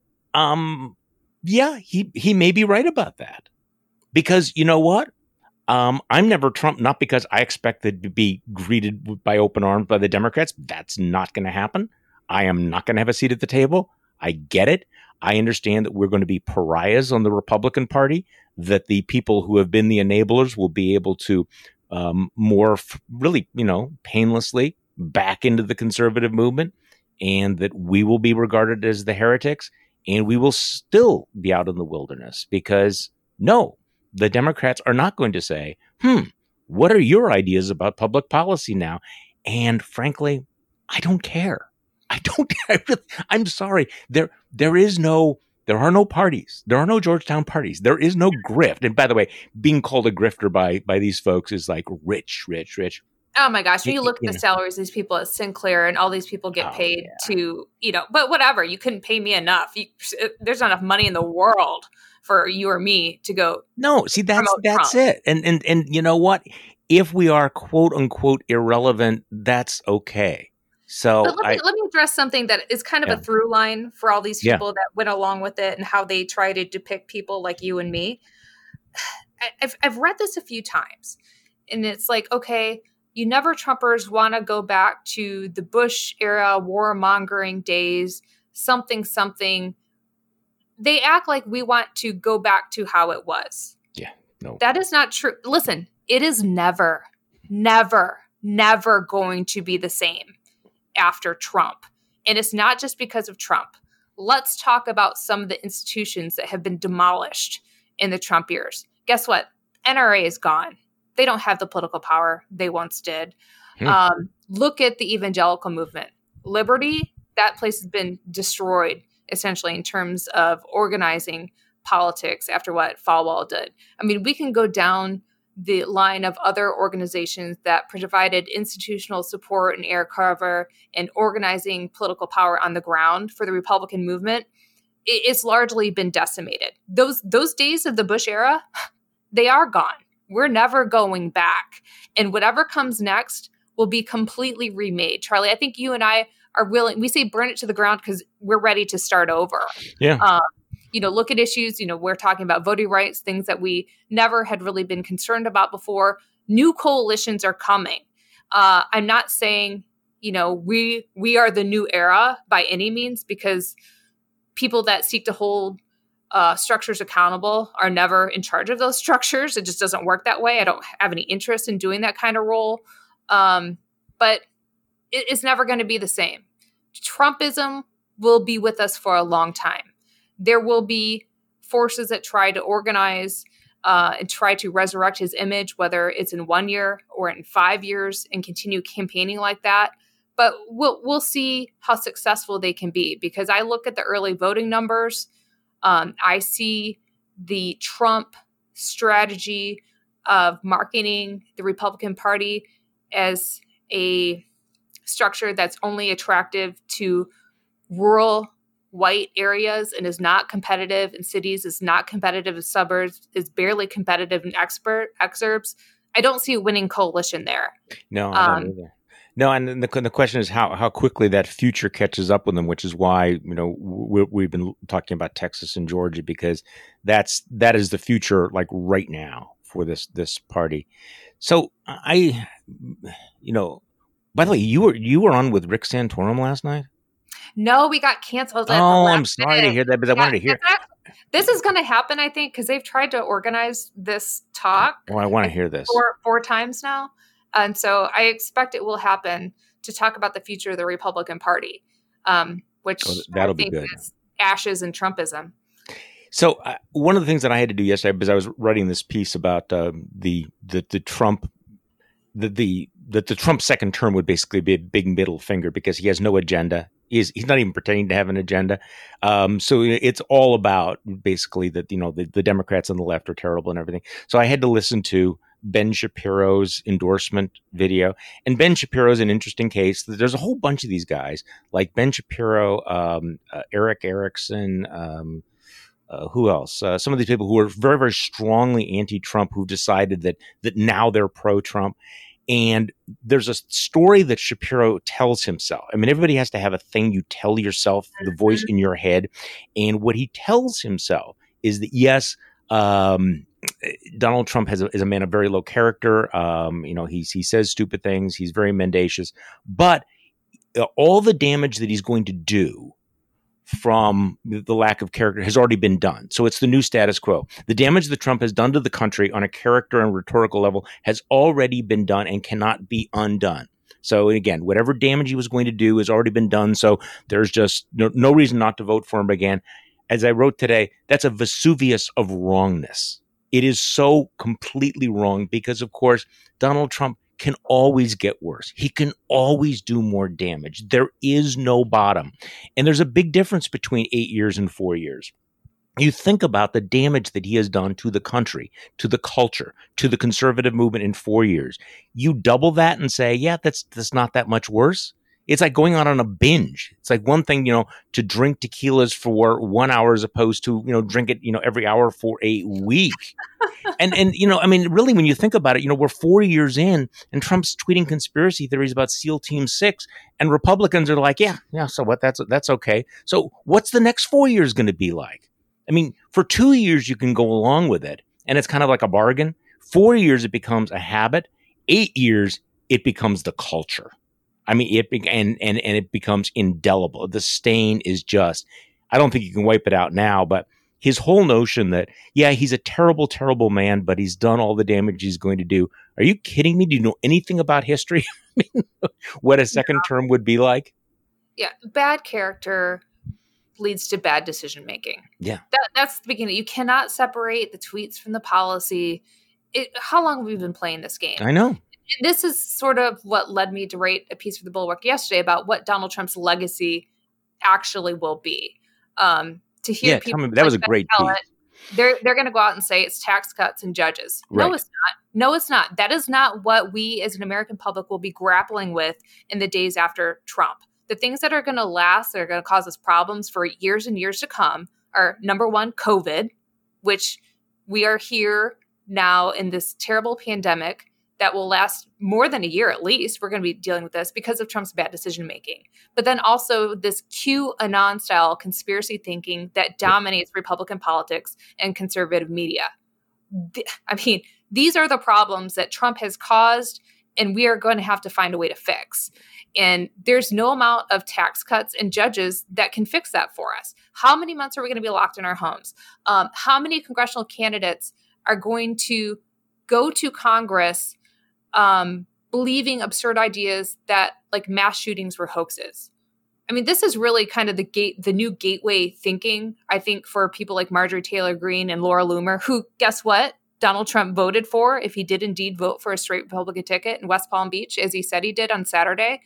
he may be right about that. Because you know what? I'm never Trump, not because I expect to be greeted by open arms by the Democrats. That's not going to happen. I am not going to have a seat at the table. I get it. I understand that we're going to be pariahs on the Republican Party, that the people who have been the enablers will be able to morph really, painlessly back into the conservative movement, and that we will be regarded as the heretics, and we will still be out in the wilderness because, no, the Democrats are not going to say, what are your ideas about public policy now? And frankly, I don't care. I'm sorry. There are no parties. There are no Georgetown parties. There is no grift. And by the way, being called a grifter by these folks is like rich. Oh my gosh. When you look at the salaries of these people at Sinclair, and all these people get paid to, but whatever, you couldn't pay me enough. There's not enough money in the world for you or me to go. No, see, that's it. And you know what? If we are quote unquote irrelevant, that's okay. So let me address something that is kind of a through line for all these people that went along with it and how they try to depict people like you and me. I've read this a few times, and it's like, okay, you never Trumpers want to go back to the Bush era warmongering days, something. They act like we want to go back to how it was. Yeah, no. That is not true. Listen, it is never going to be the same after Trump. And it's not just because of Trump. Let's talk about some of the institutions that have been demolished in the Trump years. Guess what? NRA is gone. They don't have the political power they once did. Look at the evangelical movement. Liberty, that place has been destroyed, essentially, in terms of organizing politics after what Falwell did. I mean, we can go down the line of other organizations that provided institutional support and air cover and organizing political power on the ground for the Republican movement. It's largely been decimated. Those days of the Bush era, they are gone. We're never going back. And whatever comes next will be completely remade. Charlie, I think you and I are willing, we say burn it to the ground because we're ready to start over. Yeah. Look at issues, we're talking about voting rights, things that we never had really been concerned about before. New coalitions are coming. I'm not saying, we are the new era by any means, because people that seek to hold structures accountable are never in charge of those structures. It just doesn't work that way. I don't have any interest in doing that kind of role. But it's never going to be the same. Trumpism will be with us for a long time. There will be forces that try to organize and try to resurrect his image, whether it's in 1 year or in 5 years, and continue campaigning like that. But we'll see how successful they can be, because I look at the early voting numbers. I see the Trump strategy of marketing the Republican Party as a structure that's only attractive to rural white areas and is not competitive in cities, is not competitive in suburbs, is barely competitive in exurbs. I don't see a winning coalition there. No, I don't either. No, and the question is how quickly that future catches up with them, which is why we've been talking about Texas and Georgia, because that is the future, like right now, for this party. So by the way, you were on with Rick Santorum last night? No, we got canceled. I'm sorry to hear that, but I wanted to hear. This is going to happen, I think, because they've tried to organize this talk. Well, I want to hear this four times now. And so I expect it will happen to talk about the future of the Republican Party, which that'll I think be good. Is ashes and Trumpism. So one of the things that I had to do yesterday, because I was writing this piece about the Trump, the Trump second term would basically be a big middle finger, because he has no agenda. He's not even pretending to have an agenda. So it's all about basically that, the Democrats on the left are terrible and everything. So I had to listen to Ben Shapiro's endorsement video. And Ben Shapiro's an interesting case. There's a whole bunch of these guys like Ben Shapiro, Eric Erickson, who else? Some of these people who are very, very strongly anti-Trump, who've decided that now they're pro-Trump. And there's a story that Shapiro tells himself. I mean, everybody has to have a thing you tell yourself, the voice in your head. And what he tells himself is that, yes, Donald Trump is a man of very low character. He says stupid things. He's very mendacious. But all the damage that he's going to do from the lack of character has already been done. So it's the new status quo. The damage that Trump has done to the country on a character and rhetorical level has already been done and cannot be undone. So again, whatever damage he was going to do has already been done. So there's just no reason not to vote for him again. As I wrote today, that's a Vesuvius of wrongness. It is so completely wrong because, of course, Donald Trump can always get worse. He can always do more damage. There is no bottom. And there's a big difference between 8 years and 4 years. You think about the damage that he has done to the country, to the culture, to the conservative movement in 4 years. You double that and say, yeah, that's not that much worse. It's like going out on a binge. It's like one thing, to drink tequilas for 1 hour as opposed to, drink it, every hour for a week. And really, when you think about it, we're 4 years in and Trump's tweeting conspiracy theories about SEAL Team 6, and Republicans are like, yeah, so what? That's okay. So what's the next 4 years going to be like? I mean, for 2 years, you can go along with it, and it's kind of like a bargain. 4 years, it becomes a habit. 8 years, it becomes the culture. I mean, and it becomes indelible. The stain is just, I don't think you can wipe it out now, but his whole notion that, yeah, he's a terrible, terrible man, but he's done all the damage he's going to do. Are you kidding me? Do you know anything about history? I mean, what a second term would be like? Yeah. Bad character leads to bad decision making. Yeah. That's the beginning. You cannot separate the tweets from the policy. How long have we been playing this game? I know. And this is sort of what led me to write a piece for the Bulwark yesterday about what Donald Trump's legacy actually will be. To hear people, that was a great piece. They're going to go out and say it's tax cuts and judges. Right. No, it's not. No, it's not. That is not what we as an American public will be grappling with in the days after Trump. The things that are going to last, that are going to cause us problems for years and years to come are, number one, COVID, which we are here now in this terrible pandemic that will last more than a year at least. We're going to be dealing with this because of Trump's bad decision making. But then also this QAnon style conspiracy thinking that dominates Republican politics and conservative media. I mean, these are the problems that Trump has caused, and we are going to have to find a way to fix. And there's no amount of tax cuts and judges that can fix that for us. How many months are we going to be locked in our homes? How many congressional candidates are going to go to Congress believing absurd ideas that like mass shootings were hoaxes? I mean, this is really kind of the new gateway thinking, I think, for people like Marjorie Taylor Greene and Laura Loomer, who, guess what? Donald Trump voted for, if he did indeed vote for a straight Republican ticket in West Palm Beach, as he said he did on Saturday.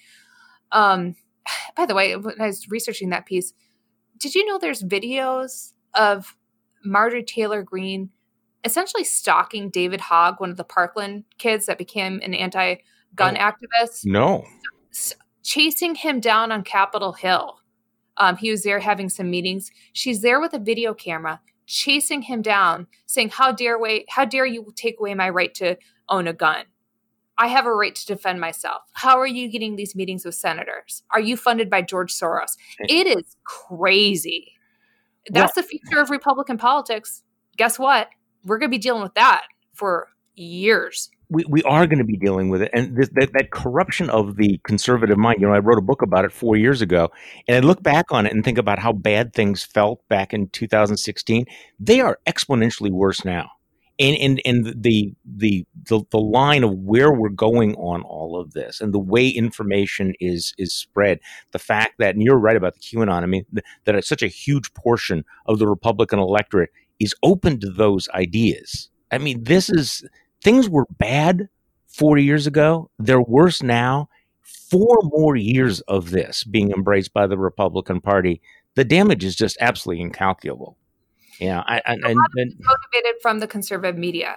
By the way, when I was researching that piece, did you know there's videos of Marjorie Taylor Greene essentially stalking David Hogg, one of the Parkland kids that became an anti-gun activist? No. Chasing him down on Capitol Hill. He was there having some meetings. She's there with a video camera, chasing him down, saying, how dare you take away my right to own a gun? I have a right to defend myself. How are you getting these meetings with senators? Are you funded by George Soros? It is crazy. That's the future of Republican politics. Guess what? We're going to be dealing with that for years. We are going to be dealing with it. And that corruption of the conservative mind, I wrote a book about it 4 years ago, and I look back on it and think about how bad things felt back in 2016. They are exponentially worse now. And the line of where we're going on all of this and the way information is spread, the fact that, and you're right about the QAnon, I mean, that it's such a huge portion of the Republican electorate is open to those ideas. I mean, things were bad 40 years ago. They're worse now. 4 more years of this being embraced by the Republican Party, the damage is just absolutely incalculable. Yeah, motivated from the conservative media.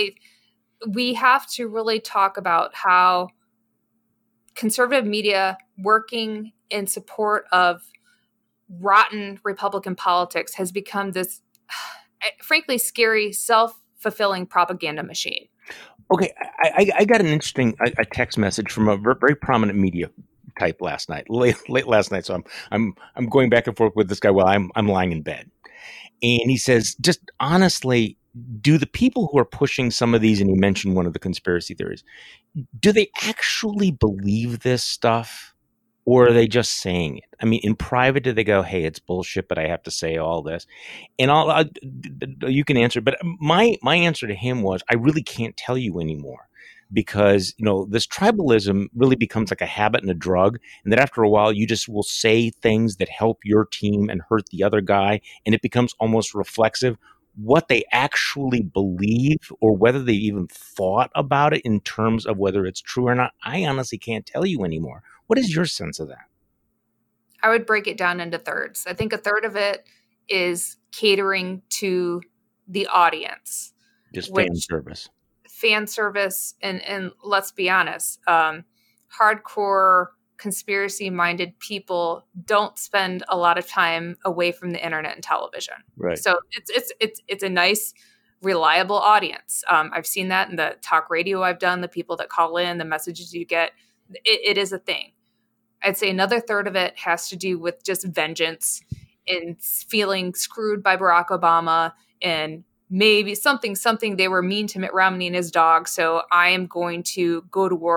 We have to really talk about how conservative media working in support of rotten Republican politics has become this, frankly, scary, self-fulfilling propaganda machine. Okay, I got an interesting a text message from a very prominent media type last night, late last night. So I'm going back and forth with this guy while I'm lying in bed. And he says, just honestly, do the people who are pushing some of these, and he mentioned one of the conspiracy theories, do they actually believe this stuff, or are they just saying it? I mean, in private, do they go, hey, it's bullshit, but I have to say all this? And you can answer, but my answer to him was, I really can't tell you anymore. Because, this tribalism really becomes like a habit and a drug. And that after a while, you just will say things that help your team and hurt the other guy. And it becomes almost reflexive. What they actually believe or whether they even thought about it in terms of whether it's true or not, I honestly can't tell you anymore. What is your sense of that? I would break it down into thirds. I think a third of it is catering to the audience. Just fan service. Fan service, and let's be honest, hardcore conspiracy-minded people don't spend a lot of time away from the internet and television. Right. So it's a nice, reliable audience. I've seen that in the talk radio I've done, the people that call in, the messages you get. It is a thing. I'd say another third of it has to do with just vengeance and feeling screwed by Barack Obama and maybe something they were mean to Mitt Romney and his dog, so I am going to go to war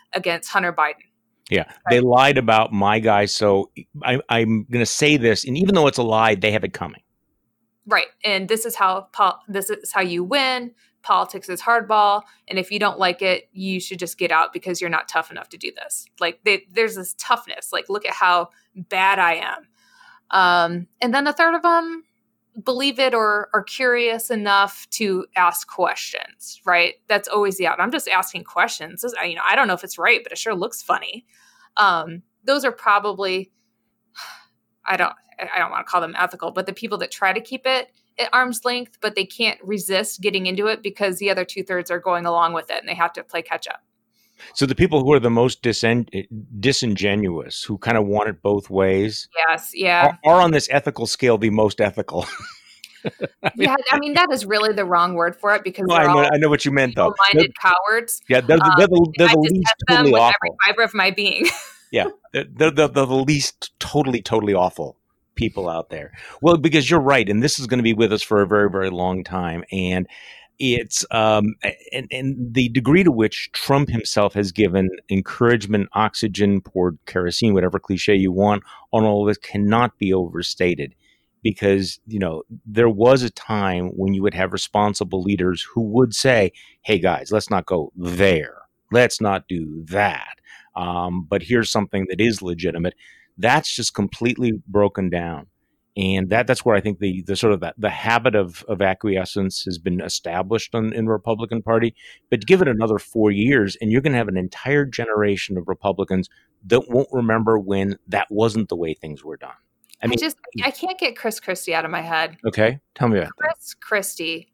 against Hunter Biden. Yeah, they lied about my guy. So I'm going to say this, and even though it's a lie, they have it coming. Right, and this is how you win. Politics is hardball, and if you don't like it, you should just get out because you're not tough enough to do this. Like there's this toughness. Like, look at how bad I am. And then a third of them believe it or are curious enough to ask questions. Right, that's always the out. I'm just asking questions. I don't know if it's right, but it sure looks funny. Those are probably I don't want to call them ethical, but the people that try to keep it at arm's length, but they can't resist getting into it because the other 2/3 are going along with it and they have to play catch up. So the people who are the most disingenuous, who kind of want it both ways, yes, yeah, are on this ethical scale the most ethical. I mean that is really the wrong word for it because I know what you meant though. Minded cowards. Yeah, they're the least totally awful. Every fiber of my being. Yeah, they're the least totally awful people out there. Well, because you're right, and this is going to be with us for a very, very long time, and it's and the degree to which Trump himself has given encouragement, oxygen, poured kerosene, whatever cliche you want, on all of this cannot be overstated. Because, there was a time when you would have responsible leaders who would say, hey, guys, let's not go there. Let's not do that. But here's something that is legitimate. That's just completely broken down. And that's where I think the sort of the habit of acquiescence has been established in the Republican Party. But give it another 4 years, and you're going to have an entire generation of Republicans that won't remember when that wasn't the way things were done. I can't get Chris Christie out of my head. Okay, tell me about Chris Christie.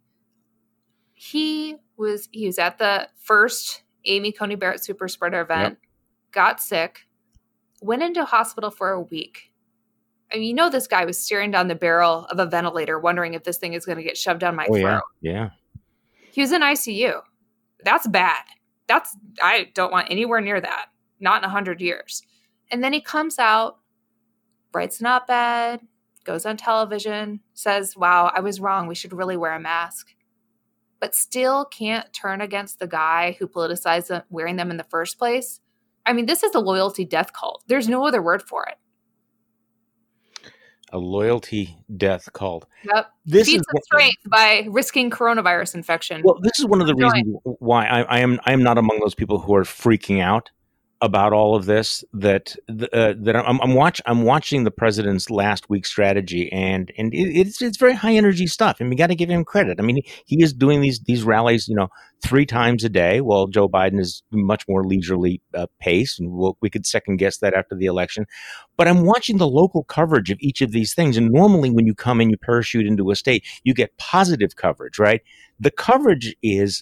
He was at the first Amy Coney Barrett super spreader event, got sick, went into hospital for a week. I mean, this guy was staring down the barrel of a ventilator, wondering if this thing is going to get shoved down my throat. Yeah. He was in ICU. That's bad. I don't want anywhere near that. Not in 100 years. And then he comes out, writes an op-ed, goes on television, says, wow, I was wrong. We should really wear a mask. But still can't turn against the guy who politicized wearing them in the first place. I mean, this is a loyalty death cult. There's no other word for it. A loyalty death cult. Yep. Feats of strength by risking coronavirus infection. Well, this is one of the reasons why I am not among those people who are freaking out about all of this. That I'm watching the president's last week's strategy, and it's very high energy stuff. And we got to give him credit. I mean, he is doing these rallies, 3 times a day, while Joe Biden is much more leisurely pace, and we could second guess that after the election. But I'm watching the local coverage of each of these things, and normally when you come and you parachute into a state, you get positive coverage, right? The coverage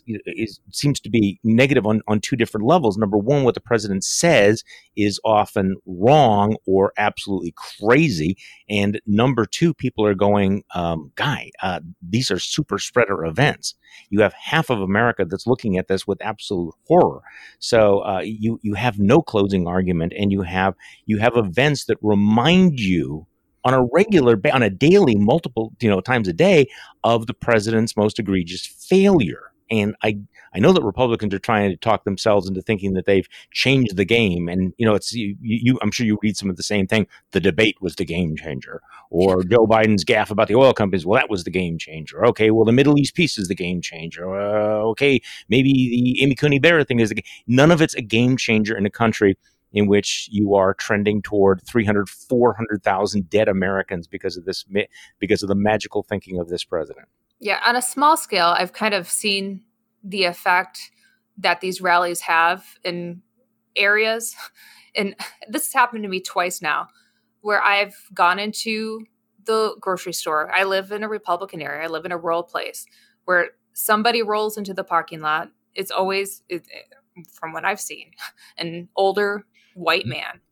seems to be negative on 2 different levels. Number one, what the president says is often wrong or absolutely crazy, and number 2, people are going, these are super spreader events. You have half of America that's looking at this with absolute horror. So you have no closing argument, and you have events that remind you on a daily, multiple times a day, of the president's most egregious failure. And I know that Republicans are trying to talk themselves into thinking that they've changed the game. And it's I'm sure you read some of the same thing. The debate was the game changer, or Joe Biden's gaffe about the oil companies. Well, that was the game changer. Okay, well, the Middle East peace is the game changer. Okay, maybe the Amy Coney Barrett thing is none of it's a game changer in a country in which you are trending toward 300, 400,000 dead Americans because of the magical thinking of this president. Yeah, on a small scale, I've kind of seen the effect that these rallies have in areas. And this has happened to me twice now, where I've gone into the grocery store. I live in a Republican area. I live in a rural place where somebody rolls into the parking lot. It's always, from what I've seen, an older white man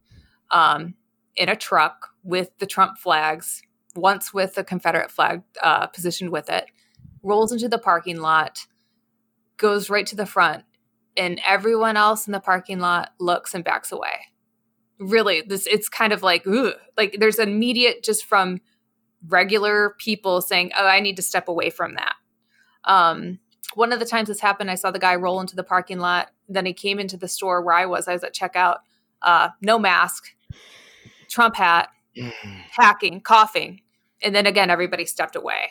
in a truck with the Trump flags, once with the Confederate flag positioned with it, rolls into the parking lot, goes right to the front, and everyone else in the parking lot looks and backs away. Really, it's kind of like, ugh. Like there's immediate, just from regular people saying, oh, I need to step away from that. one of the times this happened, I saw the guy roll into the parking lot. Then he came into the store where I was at checkout, no mask, Trump hat, hacking, coughing. And then again, everybody stepped away.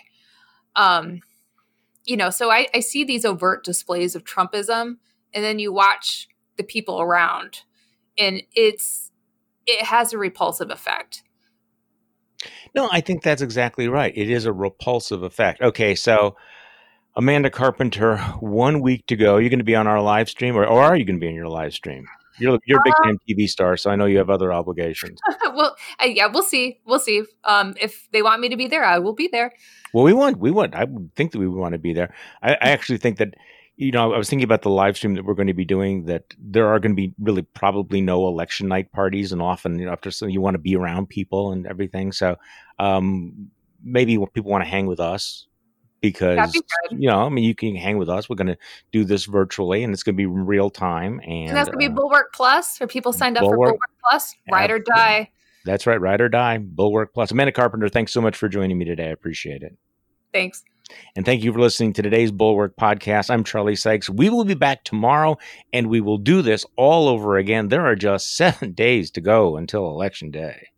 So I see these overt displays of Trumpism, and then you watch the people around, and it has a repulsive effect. No, I think that's exactly right. It is a repulsive effect. Okay, so Amanda Carpenter, 1 week to go. You're going to be on our live stream, or are you going to be on your live stream? You're a big time TV star, so I know you have other obligations. Well, we'll see. We'll see. If they want me to be there, I will be there. Well, we want. I would think that we would want to be there. I actually think that, I was thinking about the live stream that we're going to be doing, that there are going to be really probably no election night parties, and often after you want to be around people and everything. So maybe people want to hang with us. Because, you can hang with us. We're going to do this virtually, and it's going to be real time. And that's going to be Bulwark Plus for people signed up for Bulwark Plus. Ride or die. That's right. Ride or die. Bulwark Plus. Amanda Carpenter, thanks so much for joining me today. I appreciate it. Thanks. And thank you for listening to today's Bulwark podcast. I'm Charlie Sykes. We will be back tomorrow, and we will do this all over again. There are just 7 days to go until Election Day.